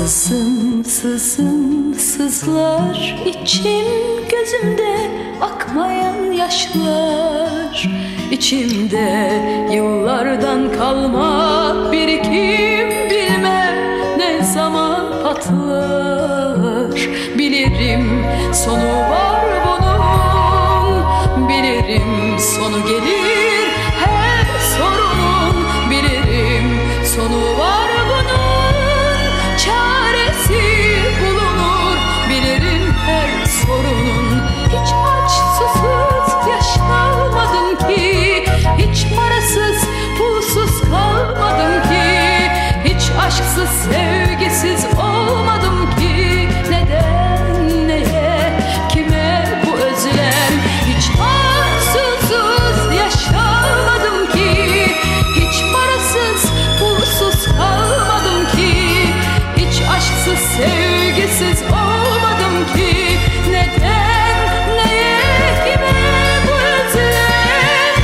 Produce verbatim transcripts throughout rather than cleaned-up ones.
Sızım sızım sızlar içim, gözümde akmayan yaşlar. İçimde yıllardan kalma birikim, bilmem ne zaman patlar. Bilirim sonu var bunun, bilirim sonu gelir her sorunun. Bilirim sonu var bunun, çaresi bulunur. Bilirim her sorunun. Hiç aç susuz yaşamadım ki, hiç parasız pulsuz kalmadım ki, hiç aşksız sevgisiz olmadım ki. Neden, neye, kime bu özlem? Hiç aç susuz yaşamadım ki, hiç parasız pulsuz kalmadım ki, hiç aşksız sevgisiz olmadım ki. Neden, neye, kime bu özlem?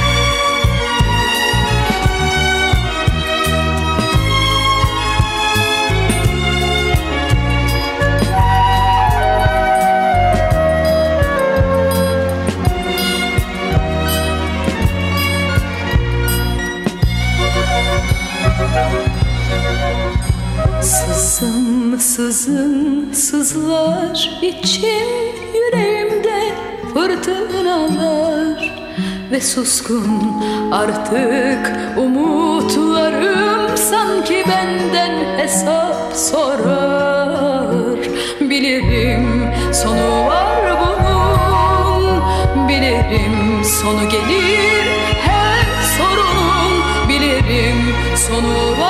Sızım sızım sızlar içim, yüreğimde fırtınalar. Ve suskun artık umutlarım, sanki benden hesap sorar. Bilirim sonu var bunun, bilirim sonu gelir her sorunun. Bilirim sonu var